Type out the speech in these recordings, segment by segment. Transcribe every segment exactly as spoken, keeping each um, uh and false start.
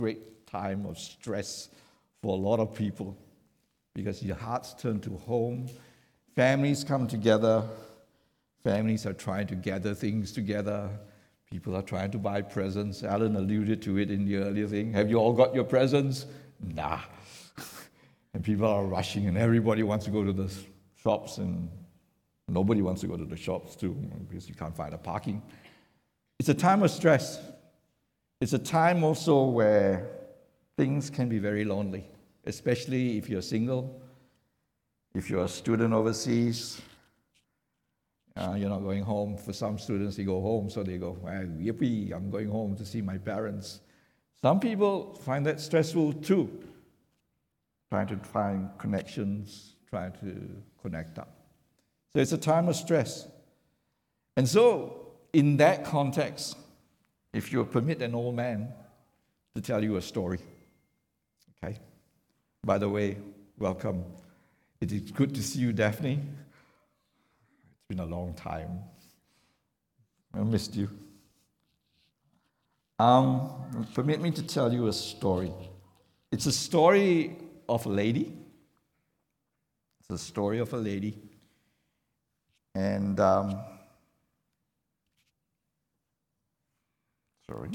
great time of stress for a lot of people because your hearts turn to home. Families come together. Families are trying to gather things together. People are trying to buy presents. Alan alluded to it in the earlier thing. Have you all got your presents? Nah. And people are rushing, and everybody wants to go to the shops, and nobody wants to go to the shops too because you can't find a parking. It's a time of stress. It's a time also where things can be very lonely, especially if you're single, if you're a student overseas. Uh, you're not going home. For some students, they go home, so they go, well, yippee, I'm going home to see my parents. Some people find that stressful too, trying to find connections, trying to connect up. So it's a time of stress. And so, in that context, if you permit an old man to tell you a story, okay? By the way, welcome. It is good to see you, Daphne. It's been a long time. I missed you. Um, permit me to tell you a story. It's a story of a lady. It's a story of a lady. And, um, sorry.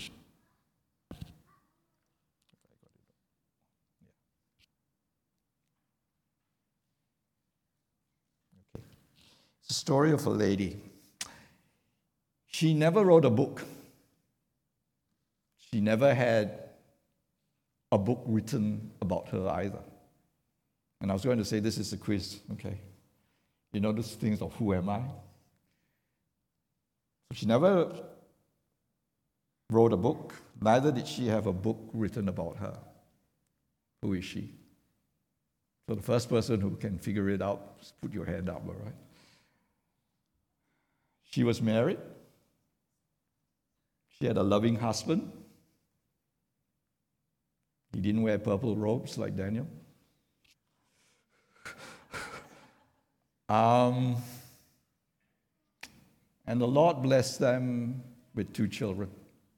Okay. It's a story of a lady. She never wrote a book. She never had a book written about her either. And I was going to say, this is a quiz, okay? You know those things of who am I? So she never wrote a book, neither did she have a book written about her. Who is she? So the first person who can figure it out, just put your hand up, all right? She was married. She had a loving husband. He didn't wear purple robes like Daniel. Um, and the Lord blessed them with two children.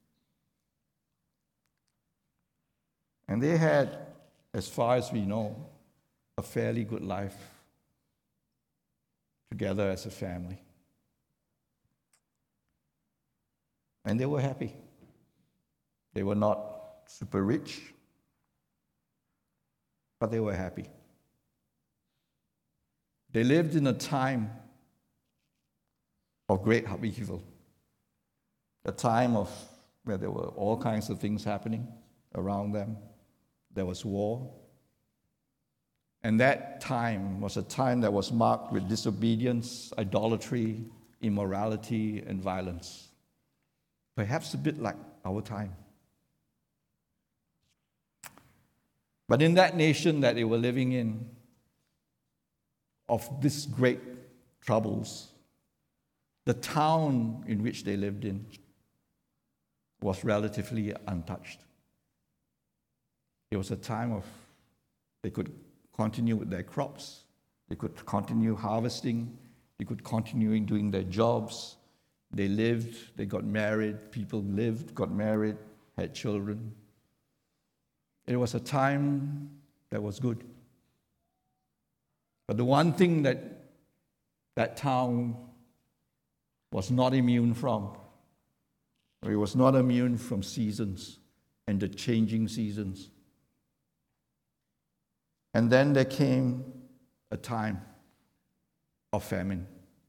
And they had, as far as we know, a fairly good life together as a family. And they were happy. They were not super rich, but they were happy. They lived in a time of great upheaval, a time of where there were all kinds of things happening around them. There was war. And that time was a time that was marked with disobedience, idolatry, immorality, and violence. Perhaps a bit like our time. But in that nation that they were living in, of these great troubles, the town in which they lived in was relatively untouched. It was a time of, they could continue with their crops, they could continue harvesting, they could continue doing their jobs. They lived, they got married, people lived, got married, had children. It was a time that was good. But the one thing that that town was not immune from, or it was not immune from seasons and the changing seasons. And then there came a time of famine.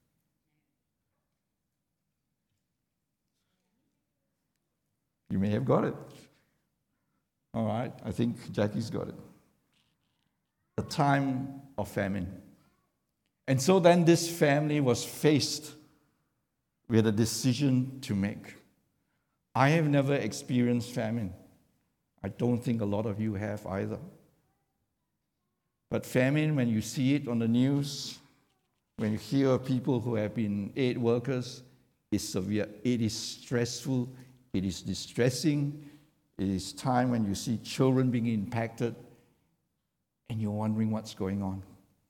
You may have got it. All right, I think Jackie's got it. A time of famine. And so then this family was faced with a decision to make. I have never experienced famine. I don't think a lot of you have either. But famine, when you see it on the news, when you hear of people who have been aid workers, is severe. It is stressful. It is distressing. It is time when you see children being impacted and you're wondering what's going on.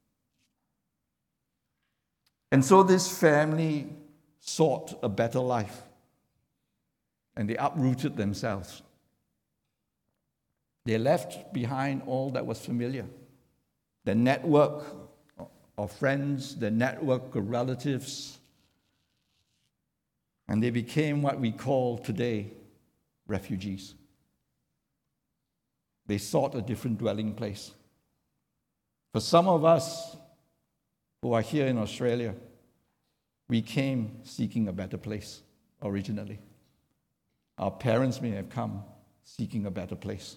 And so this family sought a better life and they uprooted themselves. They left behind all that was familiar. The network of friends, the network of relatives, and they became what we call today refugees. They sought a different dwelling place. For some of us who are here in Australia, we came seeking a better place originally. Our parents may have come seeking a better place.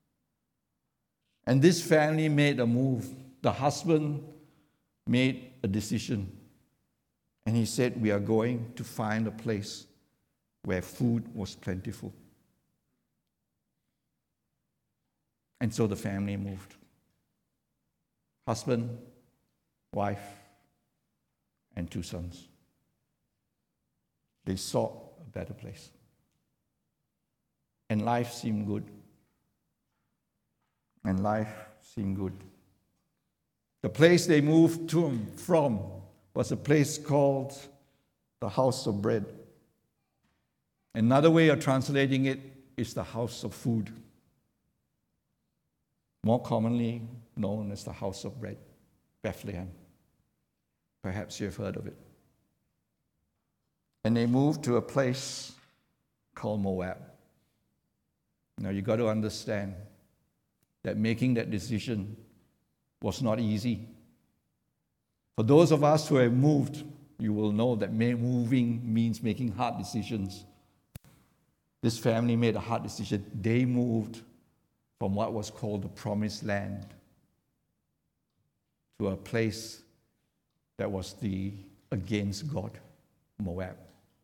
And this family made a move. The husband made a decision. And he said, we are going to find a place where food was plentiful. And so the family moved. Husband, wife, and two sons. They sought a better place. And life seemed good. And life seemed good. The place they moved to, from was a place called the House of Bread. Another way of translating it is the House of Food, more commonly known as the House of Bread, Bethlehem. Perhaps you've heard of it. And they moved to a place called Moab. Now you've got to understand that making that decision was not easy. For those of us who have moved, you will know that moving means making hard decisions. This family made a hard decision. They moved from what was called the Promised Land to a place that was the against God, Moab.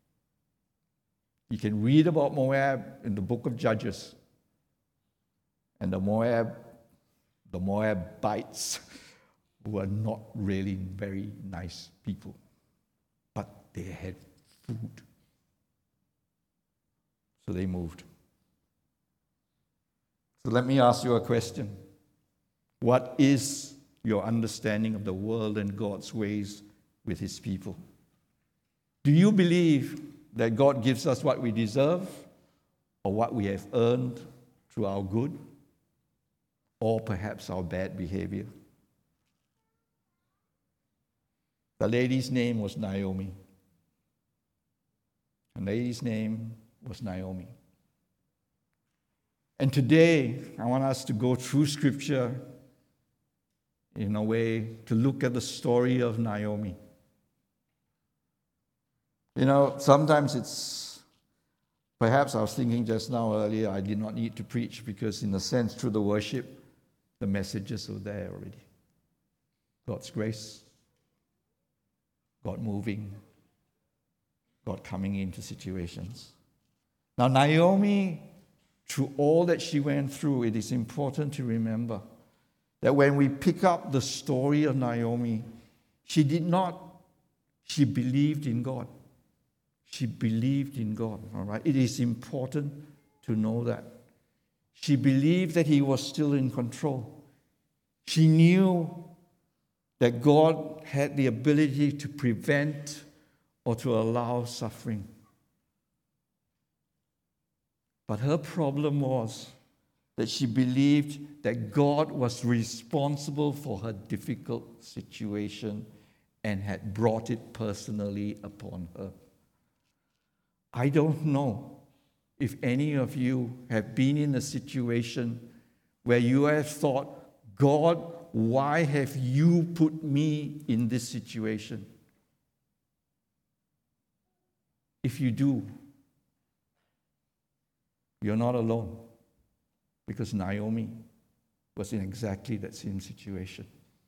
You can read about Moab in the book of Judges. And the Moab, the Moabites were not really very nice people, but they had food. So they moved. So let me ask you a question. What is your understanding of the world and God's ways with His people? Do you believe that God gives us what we deserve or what we have earned through our good or perhaps our bad behavior? The lady's name was Naomi. The lady's name was Naomi. And today, I want us to go through Scripture in a way to look at the story of Naomi. You know, sometimes it's, perhaps I was thinking just now earlier, I did not need to preach because in a sense, through the worship, the messages are there already. God's grace, God moving, God coming into situations. Now, Naomi, through all that she went through, it is important to remember that when we pick up the story of Naomi, she did not, she believed in God. She believed in God, all right? It is important to know that. She believed that He was still in control. She knew that God had the ability to prevent or to allow suffering. But her problem was that she believed that God was responsible for her difficult situation and had brought it personally upon her. I don't know if any of you have been in a situation where you have thought, God, why have you put me in this situation? If you do, you're not alone, because Naomi was in exactly that same situation.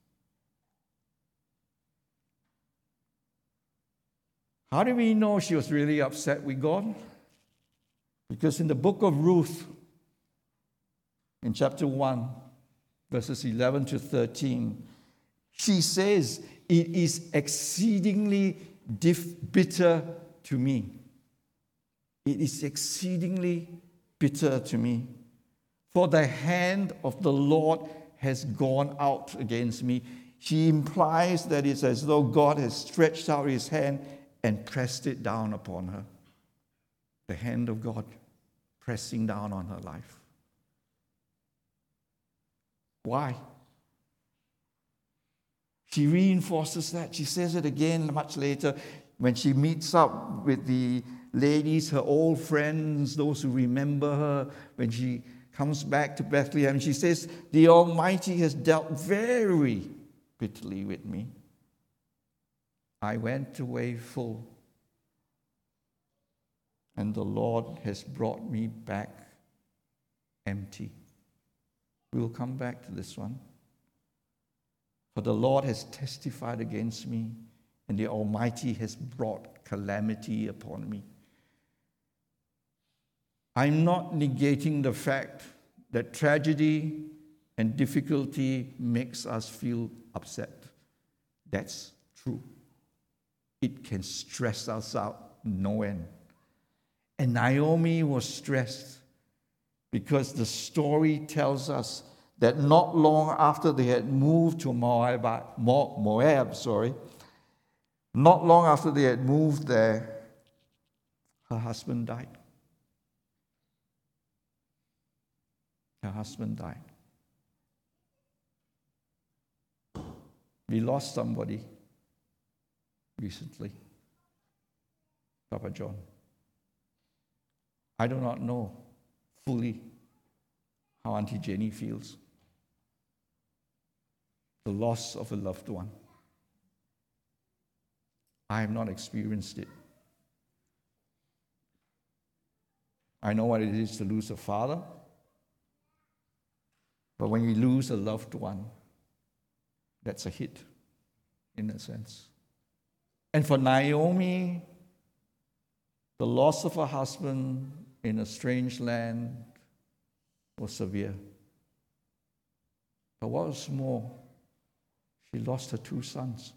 How do we know she was really upset with God? Because in the book of Ruth, in chapter one, verses eleven to thirteen, she says, "It is exceedingly diff- bitter to me. It is exceedingly bitter to me. For the hand of the Lord has gone out against me." She implies that it's as though God has stretched out His hand and pressed it down upon her. The hand of God pressing down on her life. Why? She reinforces that. She says it again much later when she meets up with the ladies, her old friends, those who remember her, when she comes back to Bethlehem. She says, "The Almighty has dealt very bitterly with me. I went away full, and the Lord has brought me back empty." We'll come back to this one. "For the Lord has testified against me, and the Almighty has brought calamity upon me." I'm not negating the fact that tragedy and difficulty makes us feel upset. That's true. It can stress us out no end. And Naomi was stressed because the story tells us that not long after they had moved to Moab, Moab, sorry, not long after they had moved there, her husband died. Her husband died. We lost somebody recently, Papa John. I do not know fully how Auntie Jenny feels. The loss of a loved one. I have not experienced it. I know what it is to lose a father, but when you lose a loved one, that's a hit, in a sense. And for Naomi, the loss of her husband in a strange land was severe. But what was more, she lost her two sons.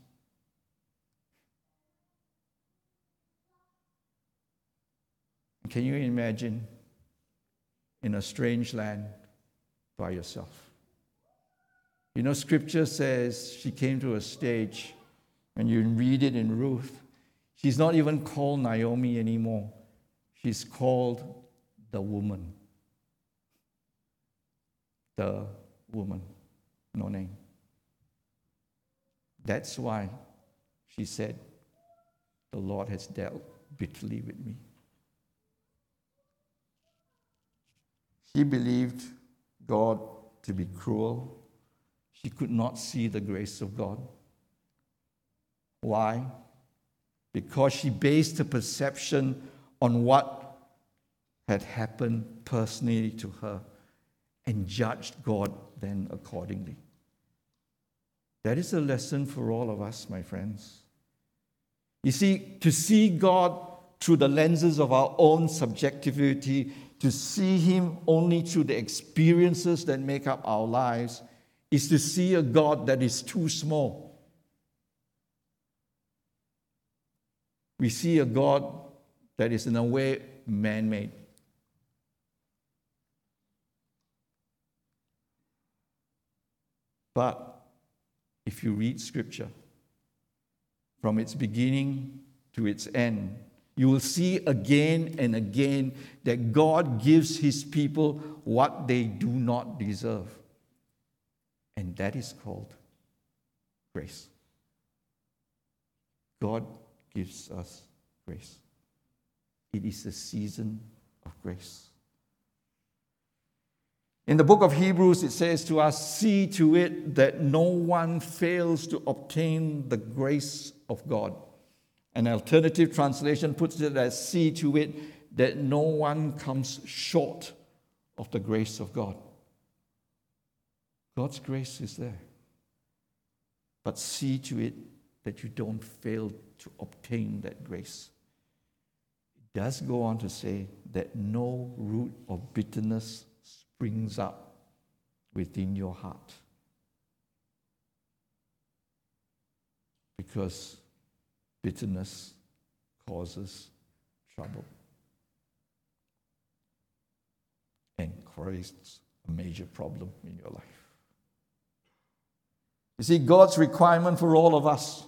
Can you imagine in a strange land by yourself? You know, Scripture says she came to a stage, and you read it in Ruth, she's not even called Naomi anymore. She's called the woman. The woman. No name. That's why she said, "The Lord has dealt bitterly with me." She believed God to be cruel. She could not see the grace of God. Why? Because she based her perception on what had happened personally to her and judged God then accordingly. That is a lesson for all of us, my friends. You see, to see God through the lenses of our own subjectivity, to see Him only through the experiences that make up our lives, is to see a God that is too small. We see a God that is in a way man-made. But if you read Scripture from its beginning to its end, you will see again and again that God gives His people what they do not deserve. And that is called grace. God gives us grace. It is a season of grace. In the book of Hebrews, it says to us, "See to it that no one fails to obtain the grace of God." An alternative translation puts it as, "See to it that no one comes short of the grace of God." God's grace is there. But see to it that you don't fail to obtain that grace. It does go on to say that no root of bitterness springs up within your heart. Because bitterness causes trouble and creates a major problem in your life. You see, God's requirement for all of us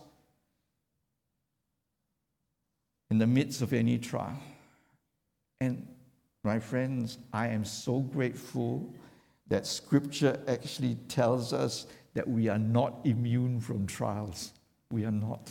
in the midst of any trial. And my friends, I am so grateful that Scripture actually tells us that we are not immune from trials. We are not.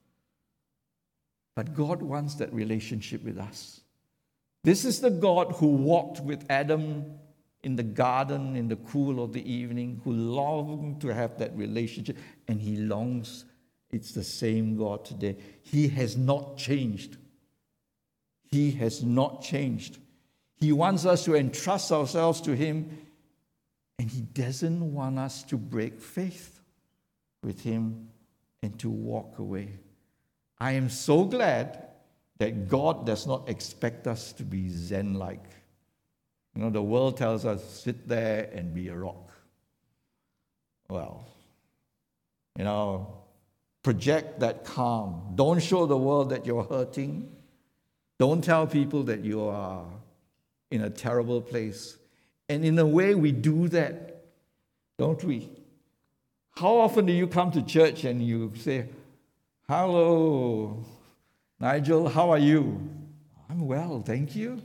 But God wants that relationship with us. This is the God who walked with Adam in the garden in the cool of the evening, who longed to have that relationship, and he longs. It's the same God today. He has not changed. He has not changed. He wants us to entrust ourselves to him, and he doesn't want us to break faith with him and to walk away. I am so glad that God does not expect us to be Zen-like. You know, the world tells us, sit there and be a rock. Well, you know, project that calm. Don't show the world that you're hurting. Don't tell people that you are in a terrible place. And in a way, we do that, don't we? How often do you come to church and you say, hello, Nigel, how are you? I'm well, thank you.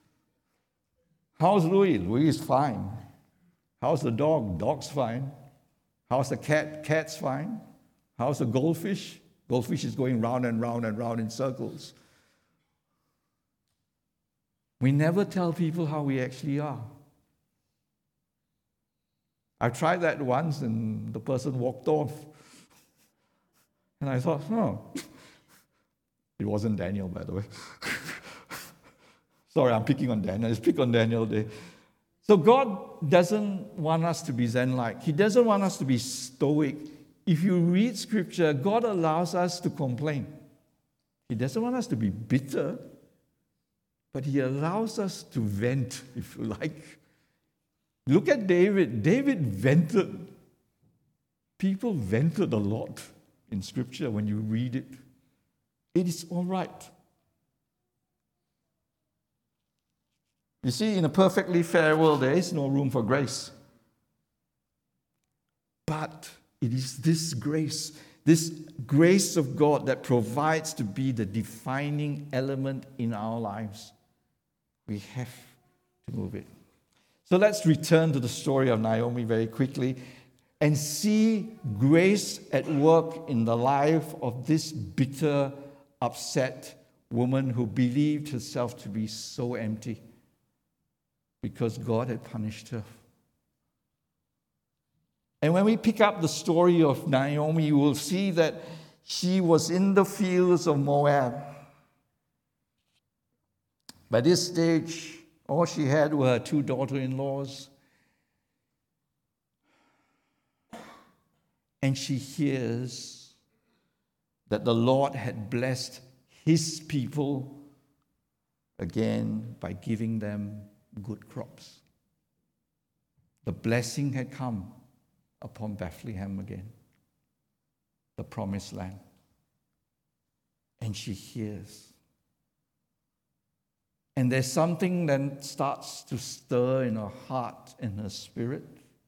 How's Louis? Louis is fine. How's the dog? Dog's fine. How's the cat? Cat's fine. How's the goldfish? Goldfish is going round and round and round in circles. We never tell people how we actually are. I tried that once and the person walked off. And I thought, oh, it wasn't Daniel, by the way. Sorry, I'm picking on Daniel. Let's pick on Daniel today. So God doesn't want us to be Zen-like. He doesn't want us to be stoic. If you read Scripture, God allows us to complain. He doesn't want us to be bitter, but he allows us to vent, if you like. Look at David. David vented. People vented a lot in Scripture when you read it. It is all right. You see, in a perfectly fair world, there is no room for grace. But it is this grace, this grace of God that provides to be the defining element in our lives. We have to move it. So let's return to the story of Naomi very quickly and see grace at work in the life of this bitter, upset woman who believed herself to be so empty because God had punished her. And when we pick up the story of Naomi, you will see that she was in the fields of Moab. By this stage, all she had were her two daughter-in-laws. And she hears that the Lord had blessed his people again by giving them good crops. The blessing had come upon Bethlehem again, the promised land. And she hears. And there's something that starts to stir in her heart and her spirit.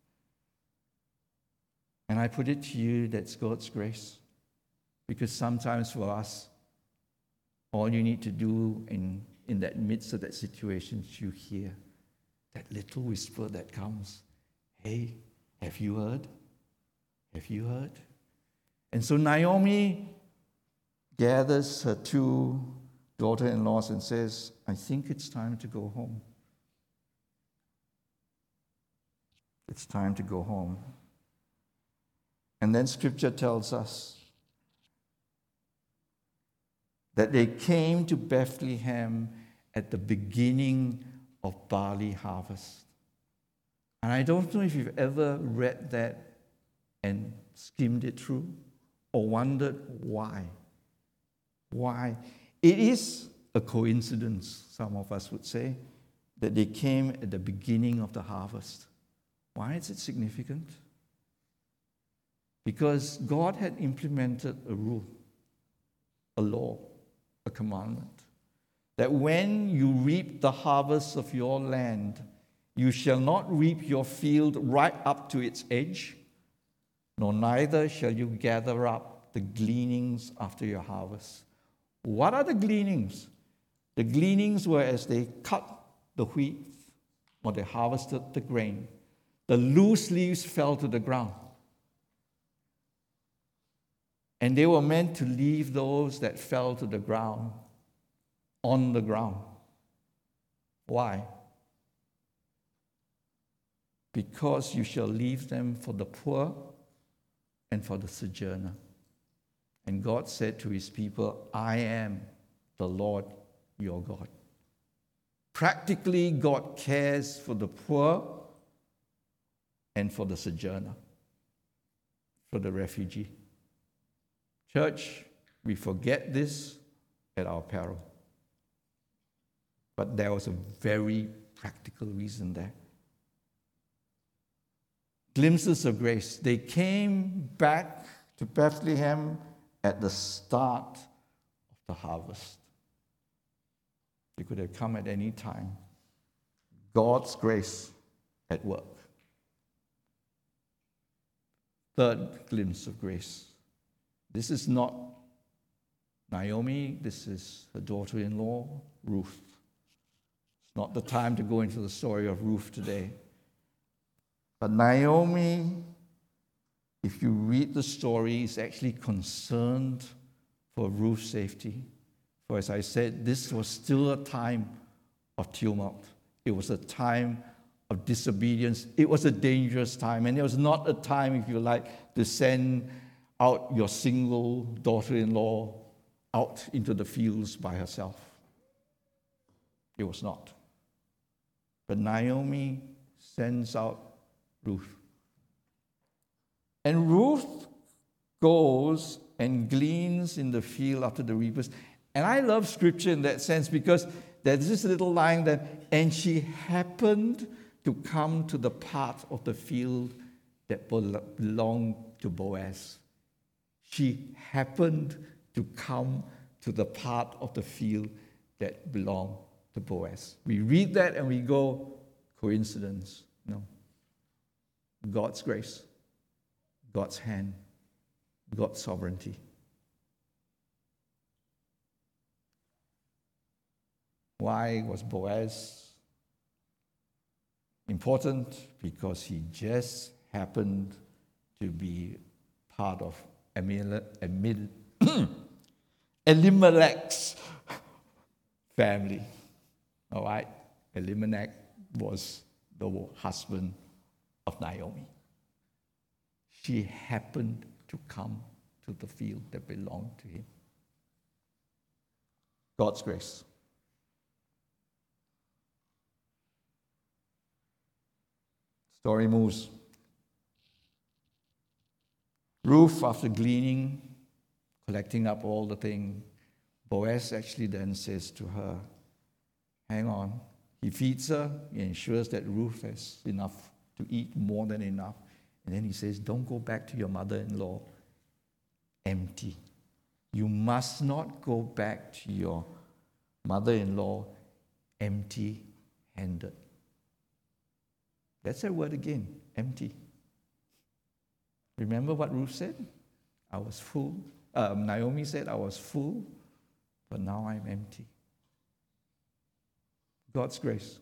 And I put it to you, that's God's grace. Because sometimes for us, all you need to do in, in that midst of that situation is you hear that little whisper that comes. Hey, have you heard? Have you heard? And so Naomi gathers her two daughter-in-laws and says, I think it's time to go home. It's time to go home. And then Scripture tells us that they came to Bethlehem at the beginning of barley harvest. And I don't know if you've ever read that and skimmed it through or wondered why. Why? It is a coincidence, some of us would say, that they came at the beginning of the harvest. Why is it significant? Because God had implemented a rule, a law, a commandment, that when you reap the harvest of your land, you shall not reap your field right up to its edge, nor neither shall you gather up the gleanings after your harvest. What are the gleanings? The gleanings were as they cut the wheat or they harvested the grain. The loose leaves fell to the ground. And they were meant to leave those that fell to the ground on the ground. Why? Because you shall leave them for the poor and for the sojourner. And God said to his people, I am the Lord your God. Practically, God cares for the poor and for the sojourner, for the refugee. Church, we forget this at our peril. But there was a very practical reason there. Glimpses of grace. They came back to Bethlehem at the start of the harvest. They could have come at any time. God's grace at work. Third glimpse of grace. This is not Naomi, this is her daughter-in-law, Ruth. It's not the time to go into the story of Ruth today. But Naomi, if you read the story, is actually concerned for Ruth's safety. For as I said, this was still a time of tumult. It was a time of disobedience. It was a dangerous time. And it was not a time, if you like, to send out your single daughter-in-law out into the fields by herself. It was not. But Naomi sends out Ruth. And Ruth goes and gleans in the field after the reapers. And I love scripture in that sense because there's this little line that, and she happened to come to the part of the field that belonged to Boaz. She happened to come to the part of the field that belonged to Boaz. We read that and we go, coincidence. No. God's grace, God's hand, God's sovereignty. Why was Boaz important? Because he just happened to be part of Elimelech's family. All right? Elimelech was the husband of Naomi. She happened to come to the field that belonged to him. God's grace. Story moves. Ruth, after gleaning, collecting up all the things, Boaz actually then says to her, hang on. He feeds her, he ensures that Ruth has enough to eat, more than enough. And then he says, don't go back to your mother-in-law empty. You must not go back to your mother-in-law empty-handed. That's that word again, empty. Remember what Ruth said? I was full. Um, Naomi said, I was full, but now I'm empty. God's grace.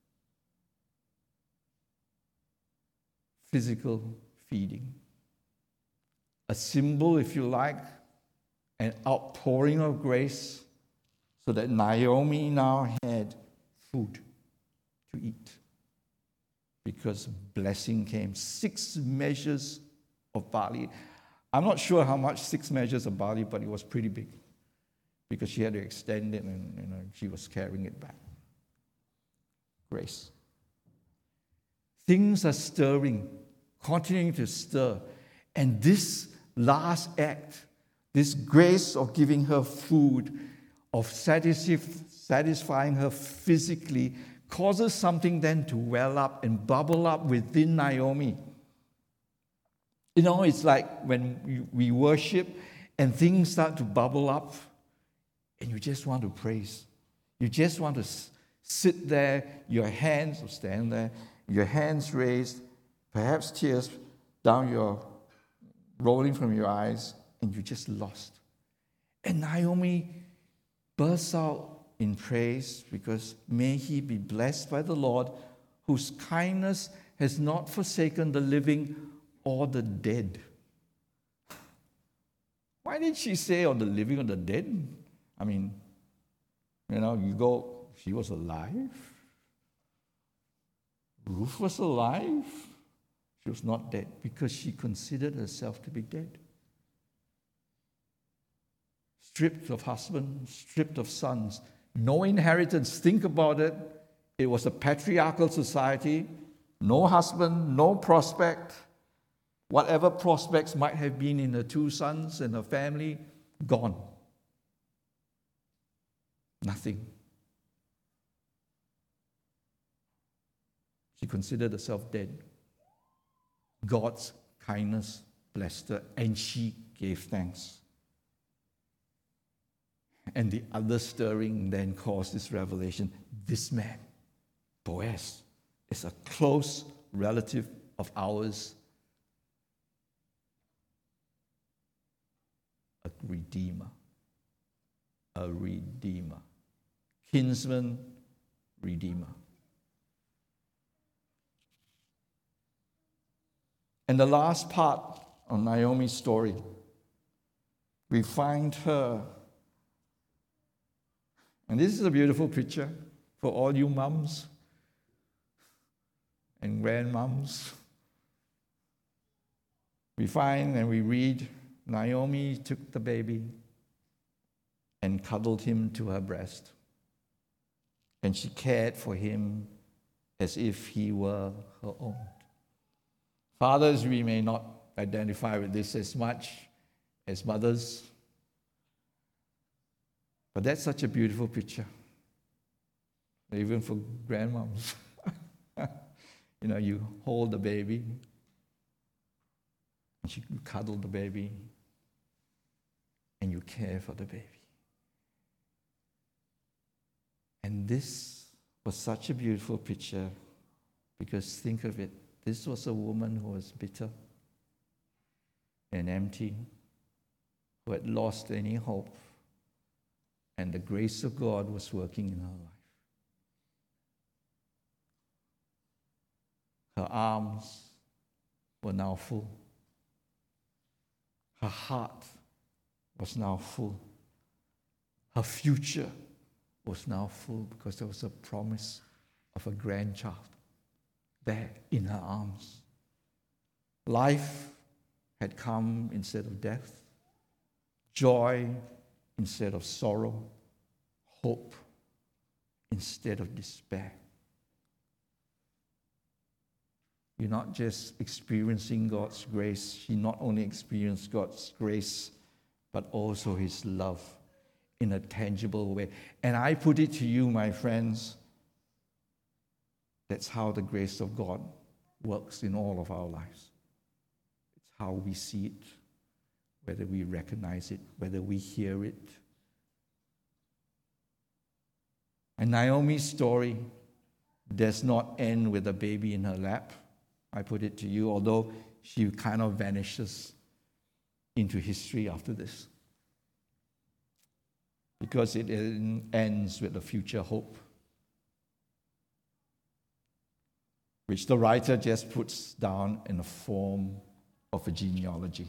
Physical feeding. A symbol, if you like, an outpouring of grace so that Naomi now had food to eat. Because blessing came. Six measures of barley. I'm not sure how much six measures of barley, but it was pretty big. Because she had to extend it and you know, she was carrying it back. Grace. Things are stirring, continuing to stir. And this last act, this grace of giving her food, of satisf- satisfying her physically, causes something then to well up and bubble up within Naomi. You know, it's like when we worship and things start to bubble up and you just want to praise. You just want to sit there, your hands, or stand there, your hands raised, perhaps tears down your, rolling from your eyes, and you're just lost. And Naomi bursts out in praise because may he be blessed by the Lord, whose kindness has not forsaken the living or the dead. Why did she say on the living or the dead? I mean, you know, you go, she was alive. Ruth was alive. She was not dead because she considered herself to be dead. Stripped of husband, stripped of sons, no inheritance. Think about it. It was a patriarchal society. No husband, no prospect. Whatever prospects might have been in her two sons and her family, gone. Nothing. She considered herself dead. God's kindness blessed her, and she gave thanks. And the other stirring then caused this revelation. This man, Boaz, is a close relative of ours, a redeemer, a redeemer, kinsman, redeemer. And the last part of Naomi's story, we find her. And this is a beautiful picture for all you mums and grandmoms. We find and we read, Naomi took the baby and cuddled him to her breast. And she cared for him as if he were her own. Fathers, we may not identify with this as much as mothers, but that's such a beautiful picture, even for grandmoms. You know, you hold the baby, and you cuddle the baby, and you care for the baby. And this was such a beautiful picture, because think of it, this was a woman who was bitter and empty, who had lost any hope, and the grace of God was working in her life. Her arms were now full. Her heart was now full. Her future was now full because there was a promise of a grandchild there in her arms. Life had come instead of death. Joy instead of sorrow. Hope instead of despair. You're not just experiencing God's grace. She not only experienced God's grace, but also His love in a tangible way. And I put it to you, my friends, that's how the grace of God works in all of our lives. It's how we see it, whether we recognize it, whether we hear it. And Naomi's story does not end with a baby in her lap. I put it to you, although she kind of vanishes into history after this. Because it ends with a future hope, which the writer just puts down in the form of a genealogy.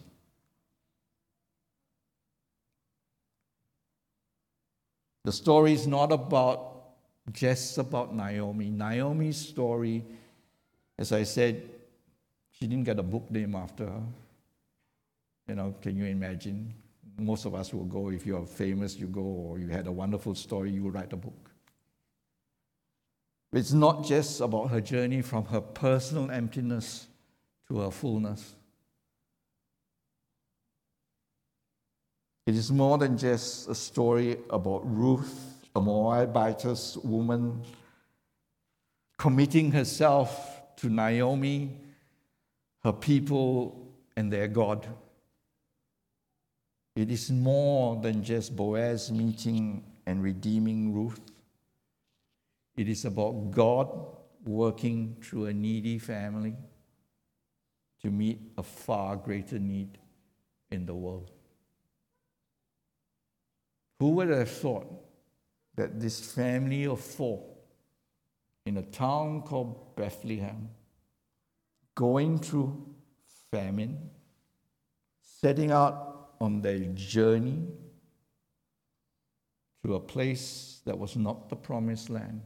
The story is not about just about Naomi. Naomi's story, as I said, she didn't get a book named after her. You know, can you imagine? Most of us will go, if you're famous, you go, or you had a wonderful story, you will write a book. It's not just about her journey from her personal emptiness to her fullness. It is more than just a story about Ruth, a Moabitess woman, committing herself to Naomi, her people, and their God. It is more than just Boaz meeting and redeeming Ruth. It is about God working through a needy family to meet a far greater need in the world. Who would have thought that this family of four in a town called Bethlehem going through famine, setting out on their journey to a place that was not the promised land,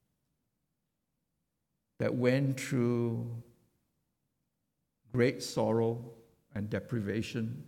that went through great sorrow and deprivation,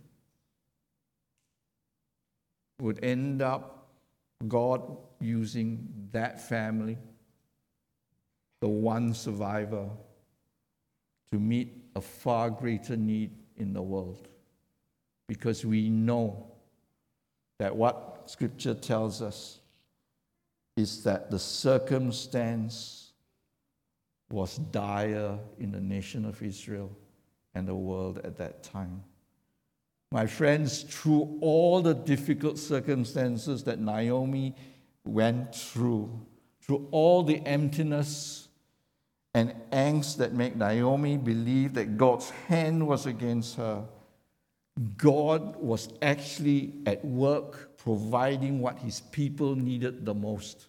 would end up God using that family, the one survivor, to meet a far greater need in the world. Because we know that what Scripture tells us is that the circumstance was dire in the nation of Israel and the world at that time. My friends, through all the difficult circumstances that Naomi went through, through all the emptiness and angst that made Naomi believe that God's hand was against her, God was actually at work providing what his people needed the most: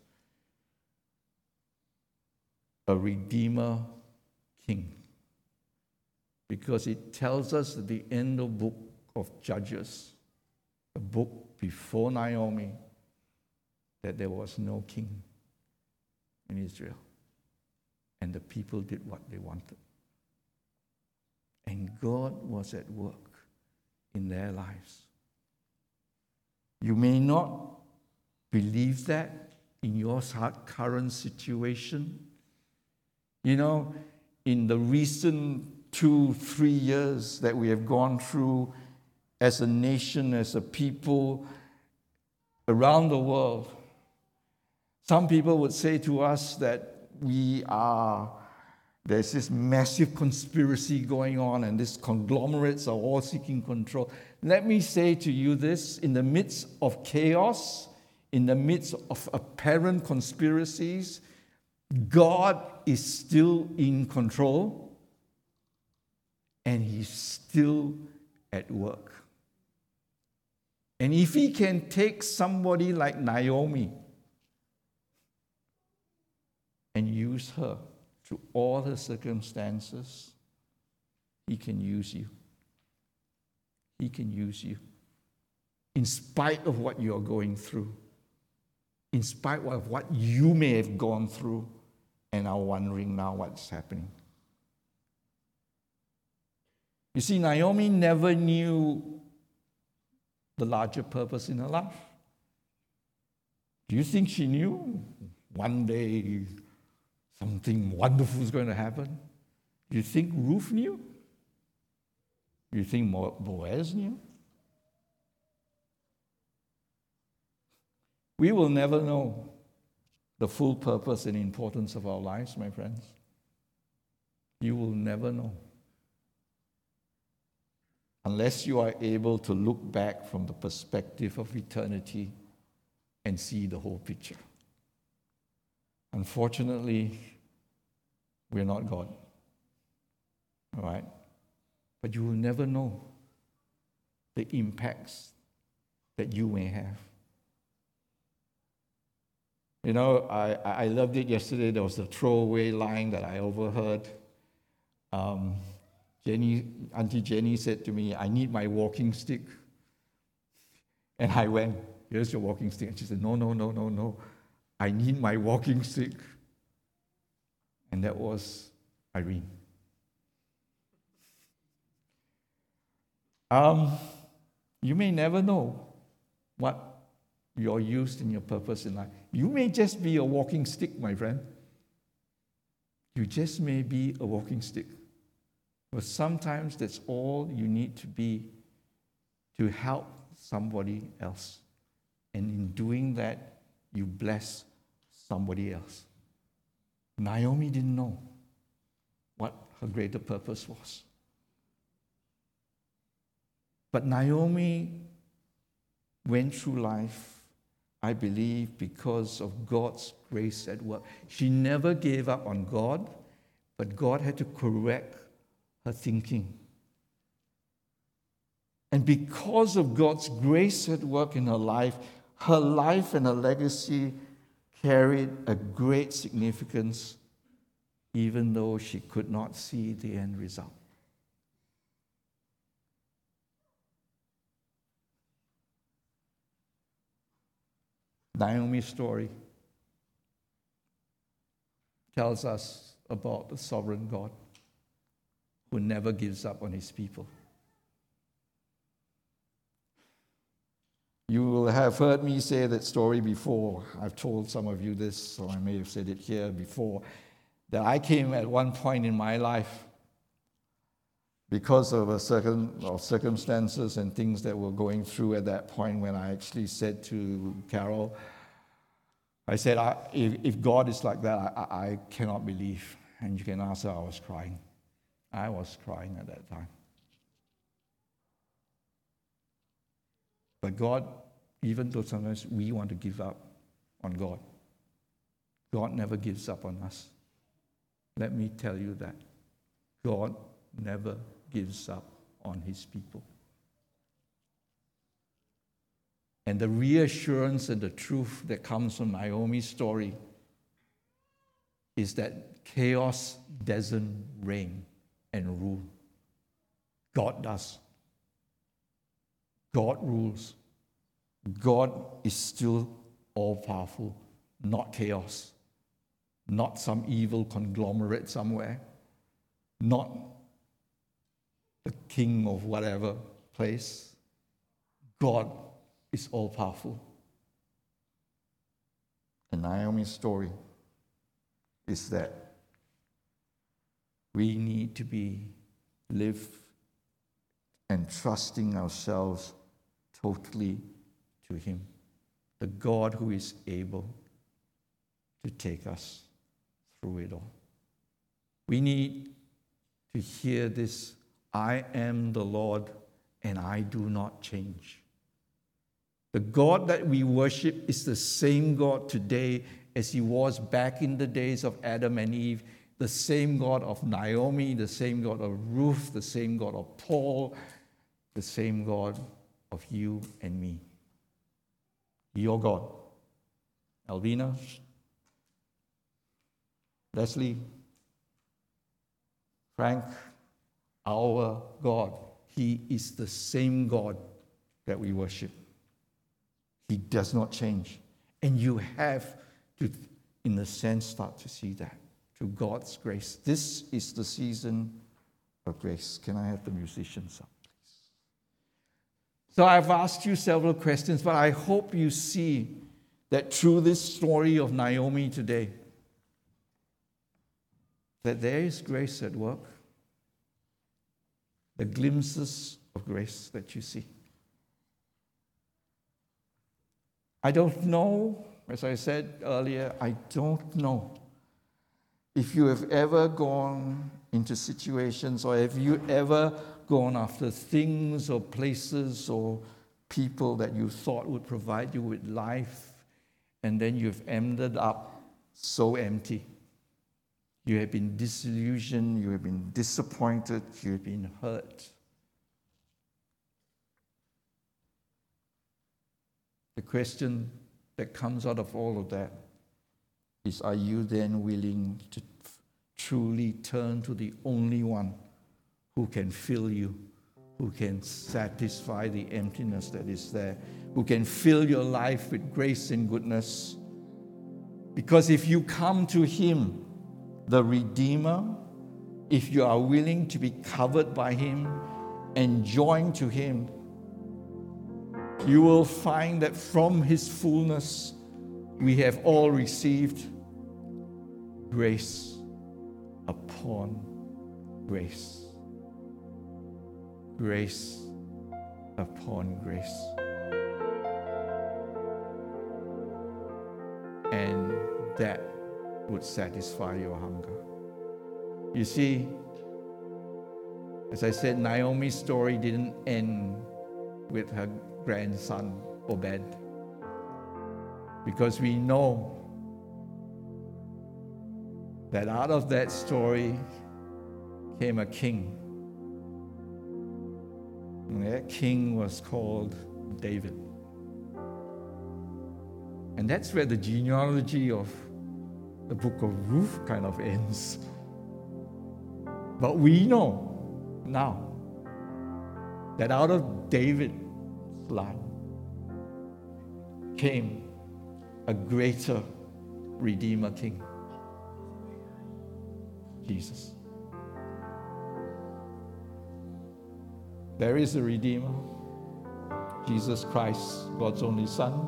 a Redeemer King. Because it tells us at the end of the book of Judges, the book before Naomi, that there was no king in Israel. And the people did what they wanted. And God was at work in their lives. You may not believe that in your current situation. You know, in the recent two, three years that we have gone through as a nation, as a people around the world, some people would say to us that we are, there's this massive conspiracy going on and these conglomerates are all seeking control. Let me say to you this: in the midst of chaos, in the midst of apparent conspiracies, God is still in control and he's still at work. And if he can take somebody like Naomi and use her through all her circumstances, he can use you. He can use you. In spite of what you're going through, in spite of what you may have gone through and are wondering now what's happening. You see, Naomi never knew the larger purpose in her life. Do you think she knew one day something wonderful is going to happen? Do you think Ruth knew? Do you think Boaz knew? We will never know the full purpose and importance of our lives, my friends. You will never know unless you are able to look back from the perspective of eternity and see the whole picture. Unfortunately, we're not God. All right? But you will never know the impacts that you may have. You know, I, I loved it yesterday. There was a throwaway line that I overheard. Um, Jenny, Auntie Jenny said to me, "I need my walking stick." And I went, "Here's your walking stick." And she said, "No, no, no, no, no. I need my walking stick." And that was Irene. Um, you may never know what you're used in your purpose in life. You may just be a walking stick, my friend. You just may be a walking stick. But sometimes that's all you need to be to help somebody else. And in doing that, you bless somebody else. Naomi didn't know what her greater purpose was. But Naomi went through life, I believe, because of God's grace at work. She never gave up on God, but God had to correct her thinking. And because of God's grace at work in her life, her life and her legacy carried a great significance even though she could not see the end result. Naomi's story tells us about the sovereign God who never gives up on his people. You will have heard me say that story before. I've told some of you this, so I may have said it here before, that I came at one point in my life because of a certain of circumstances and things that were going through at that point when I actually said to Carol, I said, I, if, if God is like that, I, I cannot believe. And you can ask her, I was crying. I was crying at that time. But God, even though sometimes we want to give up on God, God never gives up on us. Let me tell you that. God never gives up on his people. And the reassurance and the truth that comes from Naomi's story is that chaos doesn't reign and rule. God does. God rules. God is still all-powerful, not chaos, not some evil conglomerate somewhere, not the king of whatever place. God is all-powerful. And Naomi's story is that we need to be live and trusting ourselves totally to him, the God who is able to take us through it all. We need to hear this, I am the Lord and I do not change. The God that we worship is the same God today as he was back in the days of Adam and Eve, the same God of Naomi, the same God of Ruth, the same God of Paul, the same God of you and me. Your God. Alvina, Leslie, Frank, our God. He is the same God that we worship. He does not change. And you have to, in a sense, start to see that through God's grace. This is the season of grace. Can I have the musicians up, please? So I've asked you several questions, but I hope you see that through this story of Naomi today, that there is grace at work. The glimpses of grace that you see. I don't know, as I said earlier, I don't know if you have ever gone into situations or have you ever gone after things or places or people that you thought would provide you with life, and then you've ended up so empty. You have been disillusioned, you have been disappointed, you have been hurt. The question that comes out of all of that is, are you then willing to truly turn to the only one who can fill you, who can satisfy the emptiness that is there, who can fill your life with grace and goodness? Because if you come to him, the Redeemer, if you are willing to be covered by him and joined to him, you will find that from his fullness we have all received grace upon grace. Grace upon grace. And that would satisfy your hunger. You see, as I said, Naomi's story didn't end with her grandson, Obed, because we know that out of that story came a king. And that king was called David. And that's where the genealogy of the book of Ruth kind of ends. But we know now that out of David's line came a greater Redeemer King, Jesus. There is a Redeemer, Jesus Christ, God's only Son.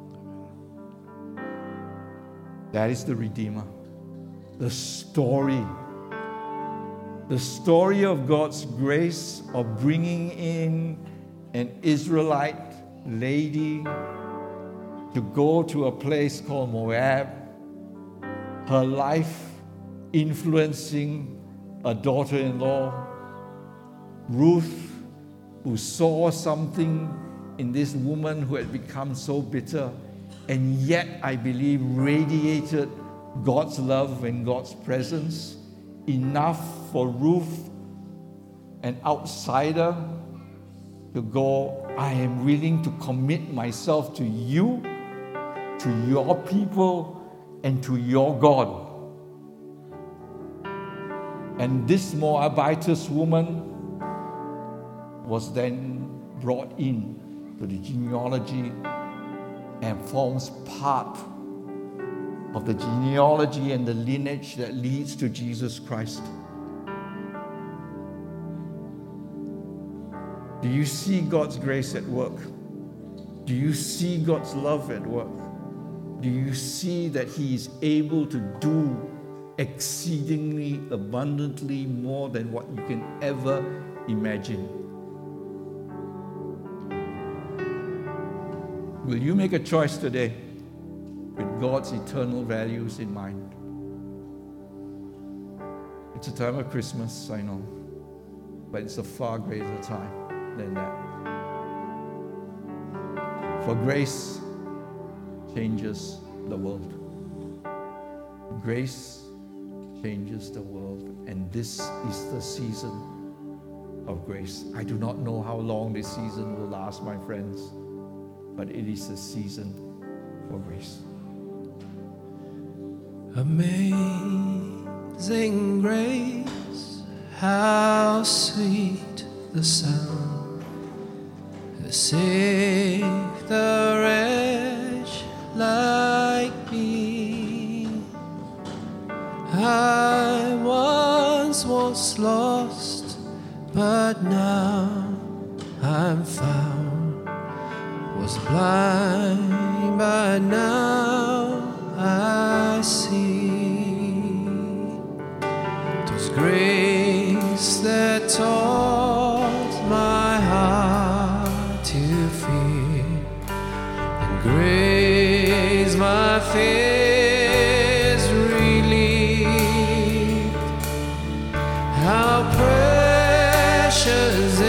That is the Redeemer. The story, the story of God's grace of bringing in an Israelite lady to go to a place called Moab, her life influencing a daughter-in-law, Ruth, who saw something in this woman who had become so bitter, and yet, I believe, radiated God's love and God's presence enough for Ruth, an outsider, to go, I am willing to commit myself to you, to your people, and to your God. And this Moabitess woman was then brought in to the genealogy and forms part of the genealogy and the lineage that leads to Jesus Christ. Do you see God's grace at work? Do you see God's love at work? Do you see that He is able to do exceedingly abundantly more than what you can ever imagine? Will you make a choice today with God's eternal values in mind? It's a time of Christmas, I know, but it's a far greater time than that. For grace changes the world. Grace changes the world, and this is the season of grace. I do not know how long this season will last, my friends, but it is a season for grace. Amazing grace, how sweet the sound that saved a wretch like me. I once was lost, but now I'm found. Was blind, but now I see. 'Twas grace that taught my heart to fear, and grace my fears relieved. How precious